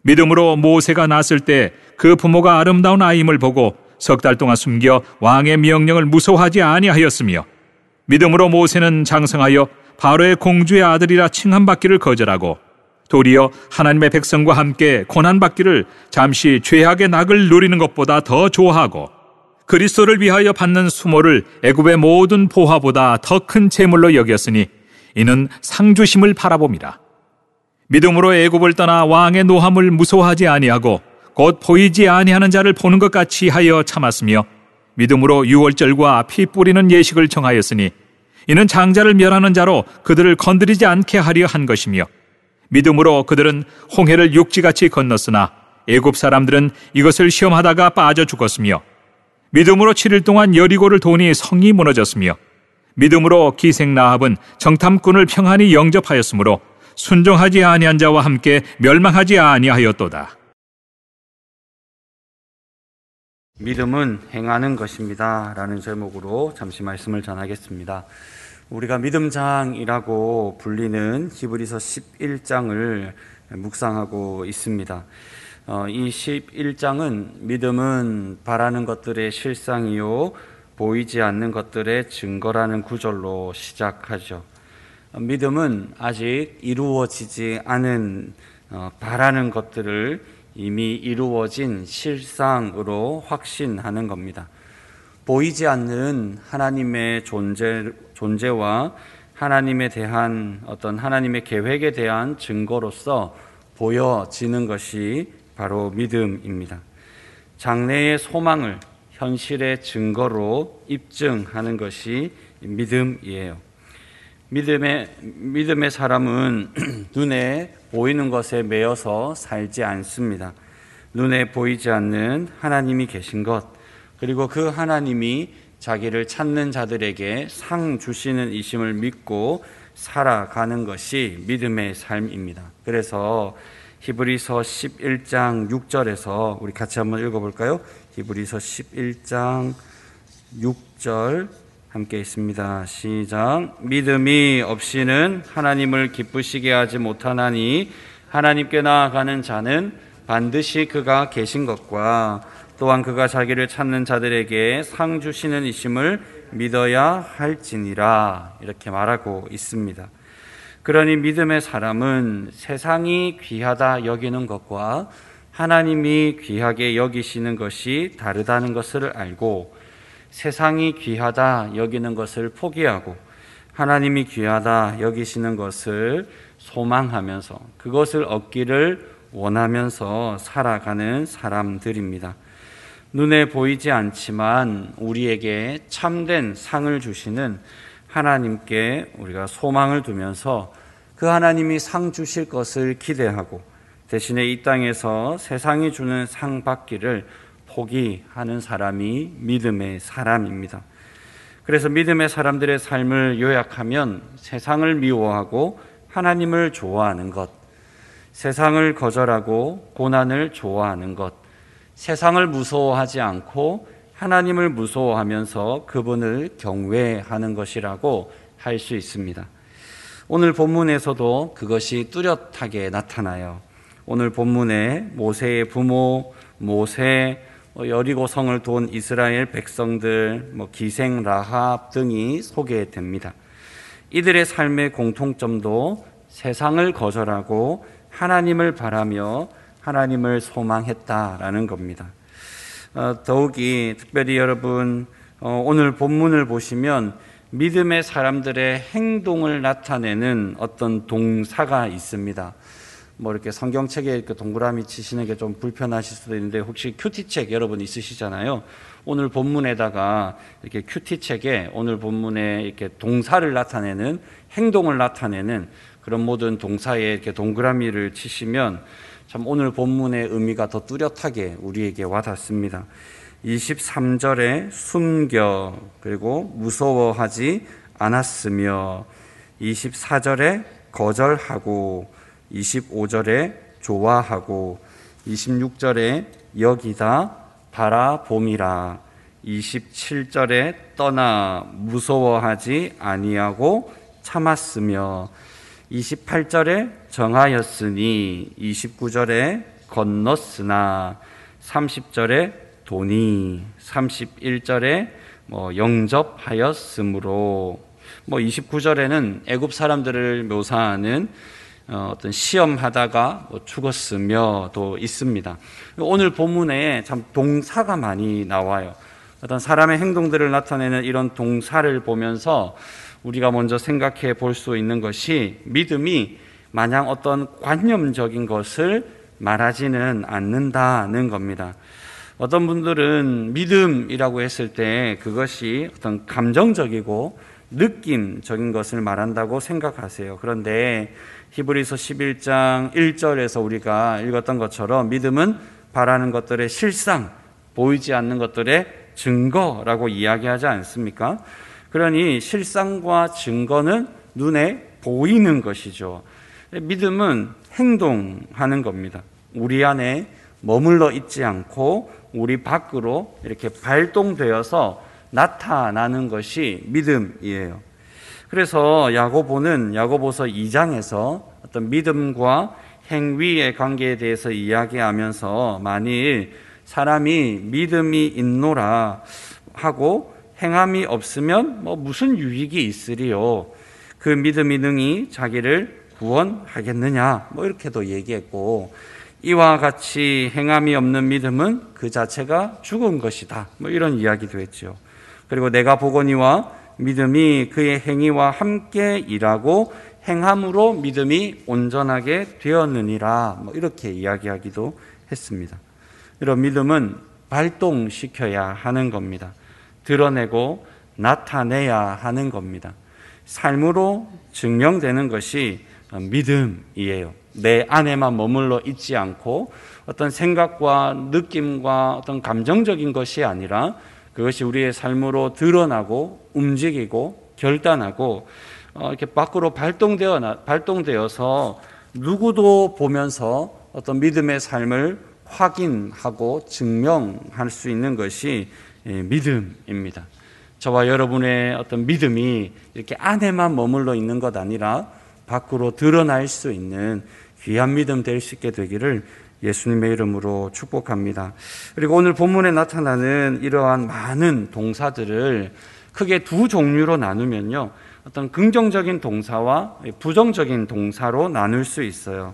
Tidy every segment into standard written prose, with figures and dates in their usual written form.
믿음으로 모세가 낳았을 때 그 부모가 아름다운 아임을 보고 석 달 동안 숨겨 왕의 명령을 무서워하지 아니하였으며, 믿음으로 모세는 장성하여 바로의 공주의 아들이라 칭함받기를 거절하고 도리어 하나님의 백성과 함께 고난받기를 잠시 죄악의 낙을 누리는 것보다 더 좋아하고 그리스도를 위하여 받는 수모를 애굽의 모든 보화보다 더 큰 재물로 여겼으니 이는 상주심을 바라봅니다. 믿음으로 애굽을 떠나 왕의 노함을 무서워하지 아니하고 곧 보이지 아니하는 자를 보는 것 같이 하여 참았으며, 믿음으로 유월절과 피 뿌리는 예식을 정하였으니 이는 장자를 멸하는 자로 그들을 건드리지 않게 하려 한 것이며, 믿음으로 그들은 홍해를 육지같이 건넜으나 애굽 사람들은 이것을 시험하다가 빠져 죽었으며, 믿음으로 7일 동안 여리고를 도니 성이 무너졌으며, 믿음으로 기생 라합은 정탐꾼을 평안히 영접하였으므로 순종하지 아니한 자와 함께 멸망하지 아니하였도다. 믿음은 행하는 것입니다 라는 제목으로 잠시 말씀을 전하겠습니다. 우리가 믿음장이라고 불리는 히브리서 11장을 묵상하고 있습니다. 이 11장은 믿음은 바라는 것들의 실상이요 보이지 않는 것들의 증거라는 구절로 시작하죠. 믿음은 아직 이루어지지 않은 바라는 것들을 이미 이루어진 실상으로 확신하는 겁니다. 보이지 않는 하나님의 존재와 하나님에 대한 어떤 하나님의 계획에 대한 증거로서 보여지는 것이 바로 믿음입니다. 장래의 소망을 현실의 증거로 입증하는 것이 믿음이에요. 믿음의 사람은 눈에 보이는 것에 매여서 살지 않습니다. 눈에 보이지 않는 하나님이 계신 것, 그리고 그 하나님이 자기를 찾는 자들에게 상 주시는 이심을 믿고 살아가는 것이 믿음의 삶입니다. 그래서 히브리서 11장 6절에서 우리 같이 한번 읽어볼까요? 히브리서 11장 6절 함께 있습니다. 시작. 믿음이 없이는 하나님을 기쁘시게 하지 못하나니 하나님께 나아가는 자는 반드시 그가 계신 것과 또한 그가 자기를 찾는 자들에게 상 주시는 이심을 믿어야 할지니라, 이렇게 말하고 있습니다. 그러니 믿음의 사람은 세상이 귀하다 여기는 것과 하나님이 귀하게 여기시는 것이 다르다는 것을 알고, 세상이 귀하다 여기는 것을 포기하고 하나님이 귀하다 여기시는 것을 소망하면서 그것을 얻기를 원하면서 살아가는 사람들입니다. 눈에 보이지 않지만 우리에게 참된 상을 주시는 하나님께 우리가 소망을 두면서 그 하나님이 상 주실 것을 기대하고 대신에 이 땅에서 세상이 주는 상 받기를 포기하는 사람이 믿음의 사람입니다. 그래서 믿음의 사람들의 삶을 요약하면 세상을 미워하고 하나님을 좋아하는 것, 세상을 거절하고 고난을 좋아하는 것, 세상을 무서워하지 않고 하나님을 무서워하면서 그분을 경외하는 것이라고 할 수 있습니다. 오늘 본문에서도 그것이 뚜렷하게 나타나요. 오늘 본문에 모세의 부모, 모세, 여리고 성을 돈 이스라엘 백성들, 기생 라합 등이 소개됩니다. 이들의 삶의 공통점도 세상을 거절하고 하나님을 바라며 하나님을 소망했다라는 겁니다. 더욱이 특별히 여러분 오늘 본문을 보시면 믿음의 사람들의 행동을 나타내는 어떤 동사가 있습니다. 이렇게 성경책에 이렇게 동그라미 치시는 게 좀 불편하실 수도 있는데 혹시 큐티책 여러분 있으시잖아요. 오늘 본문에다가 이렇게 큐티책에 오늘 본문에 이렇게 동사를 나타내는 행동을 나타내는 그런 모든 동사에 이렇게 동그라미를 치시면 참 오늘 본문의 의미가 더 뚜렷하게 우리에게 와닿습니다. 23절에 숨겨, 그리고 무서워하지 않았으며, 24절에 거절하고, 25절에 좋아하고, 26절에 여기다 바라봄이라, 27절에 떠나 무서워하지 아니하고 참았으며, 28절에 정하였으니, 29절에 건넜으나, 30절에 도니, 31절에 영접하였으므로, 29절에는 애굽 사람들을 묘사하는 어떤 시험하다가 죽었으며도 있습니다. 오늘 본문에 참 동사가 많이 나와요. 어떤 사람의 행동들을 나타내는 이런 동사를 보면서 우리가 먼저 생각해 볼 수 있는 것이, 믿음이 마냥 어떤 관념적인 것을 말하지는 않는다는 겁니다. 어떤 분들은 믿음이라고 했을 때 그것이 어떤 감정적이고 느낌적인 것을 말한다고 생각하세요. 그런데 히브리서 11장 1절에서 우리가 읽었던 것처럼 믿음은 바라는 것들의 실상, 보이지 않는 것들의 증거라고 이야기하지 않습니까? 그러니 실상과 증거는 눈에 보이는 것이죠. 믿음은 행동하는 겁니다. 우리 안에 머물러 있지 않고 우리 밖으로 이렇게 발동되어서 나타나는 것이 믿음이에요. 그래서 야고보는 야고보서 2장에서 어떤 믿음과 행위의 관계에 대해서 이야기하면서, 만일 사람이 믿음이 있노라 하고 행함이 없으면 무슨 유익이 있으리요? 그 믿음이 능히 자기를 구원하겠느냐? 이렇게도 얘기했고, 이와 같이 행함이 없는 믿음은 그 자체가 죽은 것이다. 이런 이야기도 했죠. 그리고 내가 보거니와 믿음이 그의 행위와 함께 일하고 행함으로 믿음이 온전하게 되었느니라. 이렇게 이야기하기도 했습니다. 이런 믿음은 발동시켜야 하는 겁니다. 드러내고 나타내야 하는 겁니다. 삶으로 증명되는 것이 믿음이에요. 내 안에만 머물러 있지 않고 어떤 생각과 느낌과 어떤 감정적인 것이 아니라 그것이 우리의 삶으로 드러나고 움직이고 결단하고 이렇게 밖으로 발동되어서 누구도 보면서 어떤 믿음의 삶을 확인하고 증명할 수 있는 것이 믿음입니다. 저와 여러분의 어떤 믿음이 이렇게 안에만 머물러 있는 것 아니라 밖으로 드러날 수 있는 귀한 믿음 될 수 있게 되기를 예수님의 이름으로 축복합니다. 그리고 오늘 본문에 나타나는 이러한 많은 동사들을 크게 두 종류로 나누면요, 어떤 긍정적인 동사와 부정적인 동사로 나눌 수 있어요.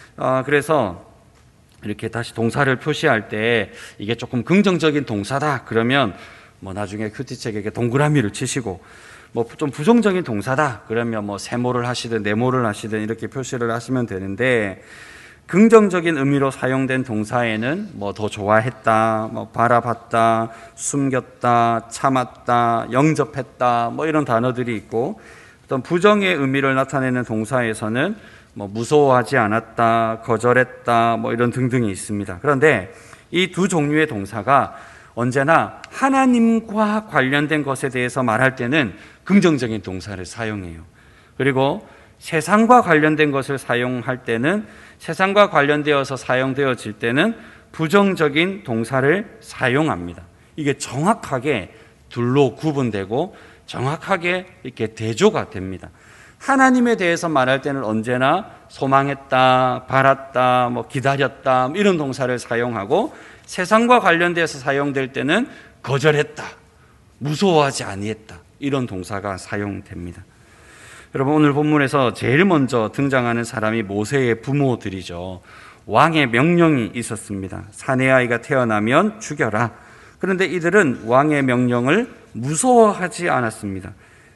그래서 이렇게 다시 동사를 표시할 때 이게 조금 긍정적인 동사다 그러면 나중에 큐티책에게 동그라미를 치시고, 좀 부정적인 동사다 그러면 세모를 하시든 네모를 하시든 이렇게 표시를 하시면 되는데, 긍정적인 의미로 사용된 동사에는 더 좋아했다, 바라봤다, 숨겼다, 참았다, 영접했다 이런 단어들이 있고, 어떤 부정의 의미를 나타내는 동사에서는 무서워하지 않았다, 거절했다 이런 등등이 있습니다. 그런데 이 두 종류의 동사가 언제나 하나님과 관련된 것에 대해서 말할 때는 긍정적인 동사를 사용해요. 그리고 세상과 관련된 것을 사용할 때는, 세상과 관련되어서 사용되어질 때는 부정적인 동사를 사용합니다. 이게 정확하게 둘로 구분되고 정확하게 이렇게 대조가 됩니다. 하나님에 대해서 말할 때는 언제나 소망했다, 바랐다, 기다렸다 이런 동사를 사용하고, 세상과 관련돼서 사용될 때는 거절했다, 무서워하지 아니했다 이런 동사가 사용됩니다. 여러분, 오늘 본문에서 제일 먼저 등장하는 사람이 모세의 부모들이죠. 왕의 명령이 있었습니다. 사내 아이가 태어나면 죽여라. 그런데 이들은 왕의 명령을 무서워하지 않았습니다.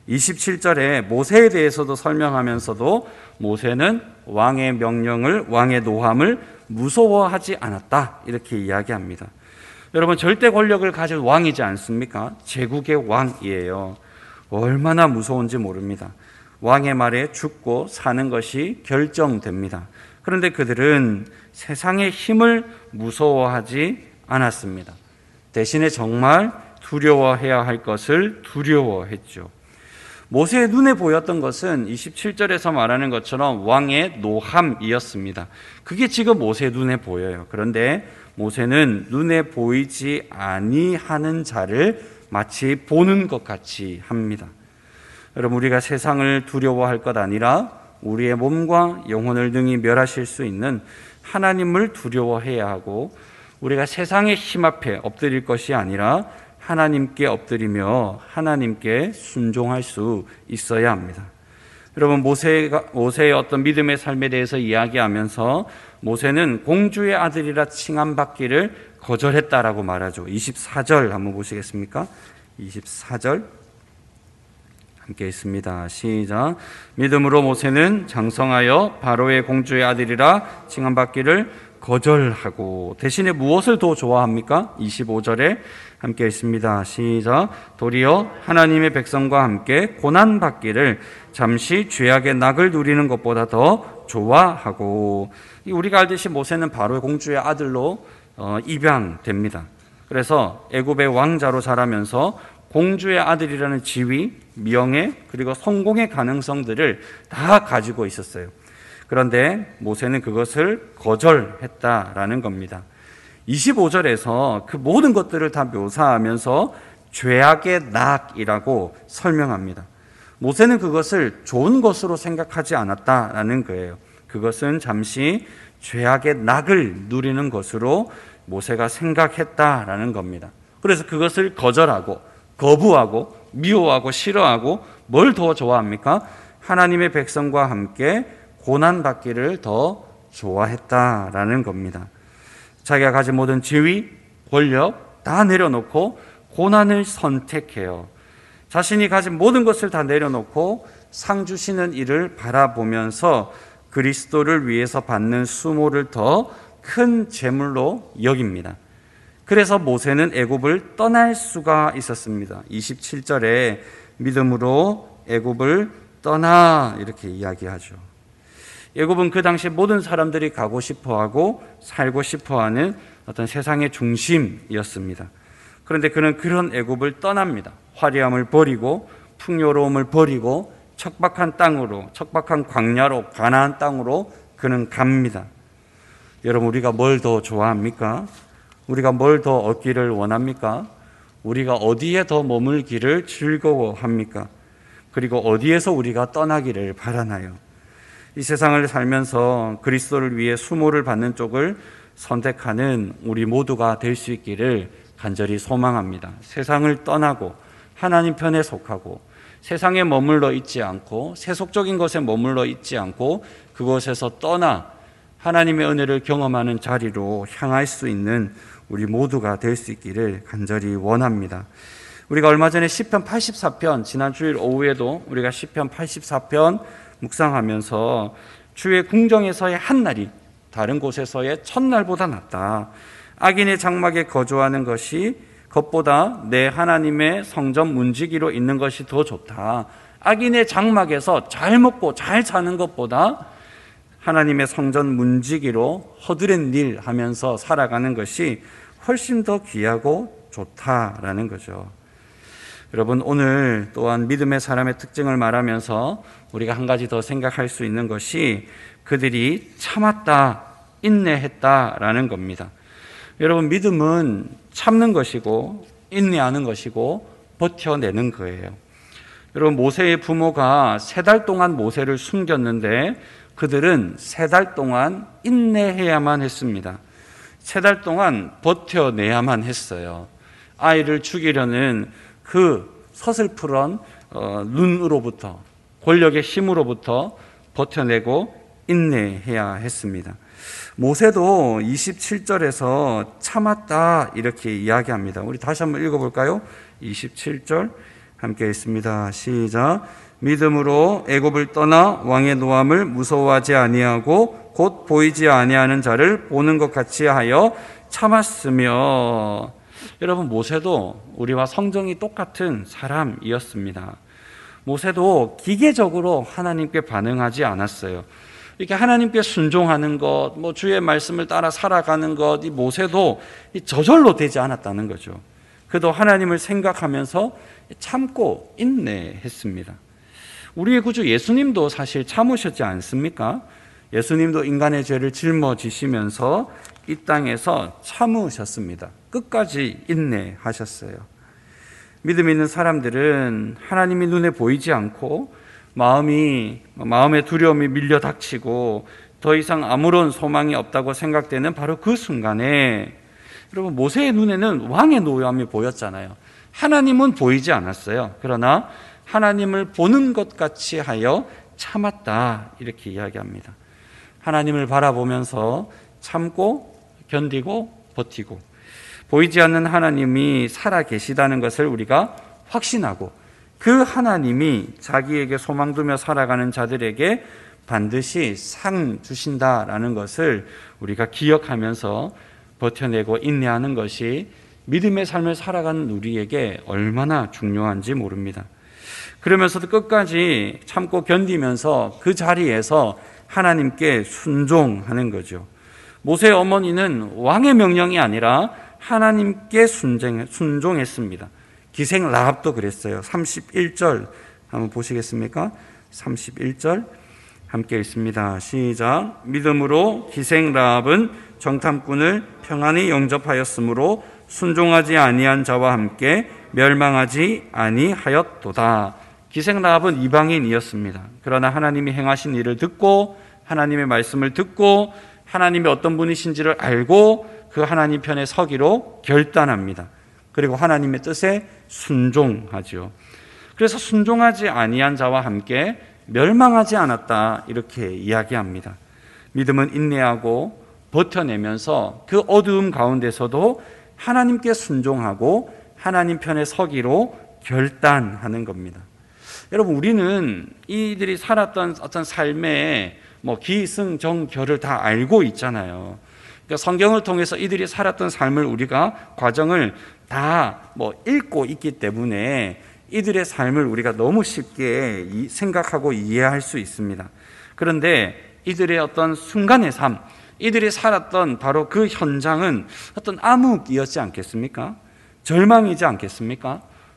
27절에 모세에 대해서도 설명하면서도 모세는 왕의 명령을, 왕의 노함을 무서워하지 않았다 이렇게 이야기합니다. 여러분, 절대 권력을 가진 왕이지 않습니까? 제국의 왕이에요. 얼마나 무서운지 모릅니다. 왕의 말에 죽고 사는 것이 결정됩니다. 그런데 그들은 세상의 힘을 무서워하지 않았습니다. 대신에 정말 두려워해야 할 것을 두려워했죠. 모세의 눈에 보였던 것은 27절에서 말하는 것처럼 왕의 노함이었습니다. 그게 지금 모세의 눈에 보여요. 그런데 모세는 눈에 보이지 아니하는 자를 마치 보는 것 같이 합니다. 여러분, 우리가 세상을 두려워할 것 아니라 우리의 몸과 영혼을 능히 멸하실 수 있는 하나님을 두려워해야 하고, 우리가 세상의 힘 앞에 엎드릴 것이 아니라 하나님께 엎드리며 하나님께 순종할 수 있어야 합니다. 여러분, 모세의 어떤 믿음의 삶에 대해서 이야기하면서 모세는 공주의 아들이라 칭함받기를 거절했다라고 말하죠. 24절 한번 보시겠습니까? 24절 함께 있습니다. 시작. 믿음으로 모세는 장성하여 바로의 공주의 아들이라 칭함받기를 거절하고 대신에 무엇을 더 좋아합니까? 25절에 함께 있습니다. 시작. 도리어 하나님의 백성과 함께 고난받기를 잠시 죄악의 낙을 누리는 것보다 더 좋아하고, 우리가 알듯이 모세는 바로의 공주의 아들로 입양됩니다. 그래서 애굽의 왕자로 자라면서 공주의 아들이라는 지위, 명예, 그리고 성공의 가능성들을 다 가지고 있었어요. 그런데 모세는 그것을 거절했다라는 겁니다. 25절에서 그 모든 것들을 다 묘사하면서 죄악의 낙이라고 설명합니다. 모세는 그것을 좋은 것으로 생각하지 않았다라는 거예요. 그것은 잠시 죄악의 낙을 누리는 것으로 모세가 생각했다라는 겁니다. 그래서 그것을 거절하고 거부하고 미워하고 싫어하고 뭘 더 좋아합니까? 하나님의 백성과 함께 고난받기를 더 좋아했다라는 겁니다. 자기가 가진 모든 지위, 권력 다 내려놓고 고난을 선택해요. 자신이 가진 모든 것을 다 내려놓고 상 주시는 이를 바라보면서 그리스도를 위해서 받는 수모를 더 큰 재물로 여깁니다. 그래서 모세는 애굽을 떠날 수가 있었습니다. 27절에 믿음으로 애굽을 떠나 이렇게 이야기하죠. 애굽은 그 당시 모든 사람들이 가고 싶어하고 살고 싶어하는 어떤 세상의 중심이었습니다. 그런데 그는 그런 애굽을 떠납니다. 화려함을 버리고 풍요로움을 버리고 척박한 땅으로, 척박한 광야로, 가나안 땅으로 그는 갑니다. 여러분, 우리가 뭘 더 좋아합니까? 우리가 뭘 더 얻기를 원합니까? 우리가 어디에 더 머물기를 즐거워합니까? 그리고 어디에서 우리가 떠나기를 바라나요? 이 세상을 살면서 그리스도를 위해 수모를 받는 쪽을 선택하는 우리 모두가 될 수 있기를 간절히 소망합니다. 세상을 떠나고 하나님 편에 속하고 세상에 머물러 있지 않고 세속적인 것에 머물러 있지 않고 그곳에서 떠나 하나님의 은혜를 경험하는 자리로 향할 수 있는 우리 모두가 될 수 있기를 간절히 원합니다. 우리가 얼마 전에 시편 84편, 지난 주일 오후에도 우리가 시편 84편 묵상하면서 주의 궁정에서의 한 날이 다른 곳에서의 첫날보다 낫다. 악인의 장막에 거주하는 것보다 내 하나님의 성전 문지기로 있는 것이 더 좋다. 악인의 장막에서 잘 먹고 잘 자는 것보다 하나님의 성전 문지기로 허드렛 일 하면서 살아가는 것이 훨씬 더 귀하고 좋다라는 거죠. 여러분, 오늘 또한 믿음의 사람의 특징을 말하면서 우리가 한 가지 더 생각할 수 있는 것이 그들이 참았다, 인내했다라는 겁니다. 여러분, 믿음은 참는 것이고 인내하는 것이고 버텨내는 거예요. 여러분, 모세의 부모가 3달 동안 모세를 숨겼는데 그들은 3달 동안 인내해야만 했습니다. 3달 동안 버텨내야만 했어요. 아이를 죽이려는 그 서슬프런 눈으로부터, 권력의 힘으로부터 버텨내고 인내해야 했습니다. 모세도 27절에서 참았다 이렇게 이야기합니다. 우리 다시 한번 읽어볼까요? 27절 함께 있습니다. 시작. 믿음으로 애굽을 떠나 왕의 노함을 무서워하지 아니하고 곧 보이지 아니하는 자를 보는 것 같이 하여 참았으며. 여러분, 모세도 우리와 성정이 똑같은 사람이었습니다. 모세도 기계적으로 하나님께 반응하지 않았어요. 이렇게 하나님께 순종하는 것, 주의 말씀을 따라 살아가는 것, 이 모세도 저절로 되지 않았다는 거죠. 그도 하나님을 생각하면서 참고 인내했습니다. 우리의 구주 예수님도 사실 참으셨지 않습니까? 예수님도 인간의 죄를 짊어지시면서 이 땅에서 참으셨습니다. 끝까지 인내하셨어요. 믿음 있는 사람들은 하나님이 눈에 보이지 않고 마음의 두려움이 밀려 닥치고 더 이상 아무런 소망이 없다고 생각되는 바로 그 순간에 여러분, 모세의 눈에는 왕의 노여움이 보였잖아요. 하나님은 보이지 않았어요. 그러나 하나님을 보는 것 같이 하여 참았다, 이렇게 이야기합니다. 하나님을 바라보면서 참고 견디고 버티고 보이지 않는 하나님이 살아 계시다는 것을 우리가 확신하고 그 하나님이 자기에게 소망 두며 살아가는 자들에게 반드시 상 주신다라는 것을 우리가 기억하면서 버텨내고 인내하는 것이 믿음의 삶을 살아가는 우리에게 얼마나 중요한지 모릅니다. 그러면서도 끝까지 참고 견디면서 그 자리에서 하나님께 순종하는 거죠. 모세의 어머니는 왕의 명령이 아니라 하나님께 순종했습니다. 기생 라합도 그랬어요. 31절 한번 보시겠습니까? 31절 함께 읽습니다. 시작. 믿음으로 기생 라합은 정탐꾼을 평안히 영접하였으므로 순종하지 아니한 자와 함께 멸망하지 아니하였도다. 기생 라합은 이방인이었습니다. 그러나 하나님이 행하신 일을 듣고 하나님의 말씀을 듣고 하나님이 어떤 분이신지를 알고 그 하나님 편에 서기로 결단합니다. 그리고 하나님의 뜻에 순종하죠. 그래서 순종하지 아니한 자와 함께 멸망하지 않았다, 이렇게 이야기합니다. 믿음은 인내하고 버텨내면서 그 어두움 가운데서도 하나님께 순종하고 하나님 편에 서기로 결단하는 겁니다. 여러분, 우리는 이들이 살았던 어떤 삶의 기승전결을 다 알고 있잖아요. 그러니까 성경을 통해서 이들이 살았던 삶을 우리가 과정을 다 읽고 있기 때문에 이들의 삶을 우리가 너무 쉽게 생각하고 이해할 수 있습니다. 그런데 이들의 어떤 순간의 삶, 이들이 살았던 바로 그 현장은 어떤 암흑이었지 않겠습니까? 절망이지 않겠습니까?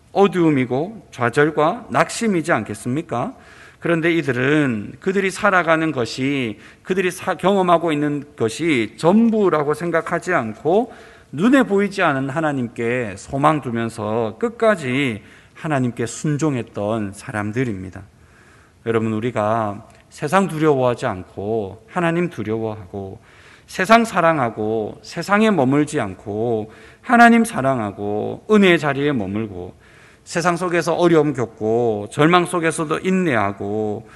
어두움이고 좌절과 낙심이지 않겠습니까? 그런데 이들은 그들이 살아가는 것이, 그들이 경험하고 있는 것이 전부라고 생각하지 않고 눈에 보이지 않은 하나님께 소망 두면서 끝까지 하나님께 순종했던 사람들입니다. 여러분, 우리가 세상 두려워하지 않고 하나님 두려워하고 세상 사랑하고 세상에 머물지 않고 하나님 사랑하고 은혜의 자리에 머물고 세상 속에서 어려움 겪고 절망 속에서도 인내하고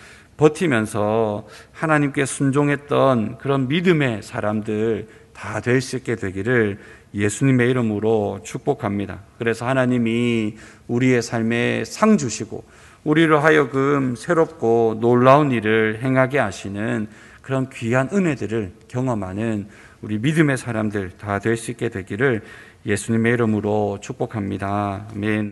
버티면서 하나님께 순종했던 그런 믿음의 사람들 다 될 수 있게 되기를 예수님의 이름으로 축복합니다. 그래서 하나님이 우리의 삶에 상 주시고 우리로 하여금 새롭고 놀라운 일을 행하게 하시는 그런 귀한 은혜들을 경험하는 우리 믿음의 사람들 다 될 수 있게 되기를 예수님의 이름으로 축복합니다. 아멘.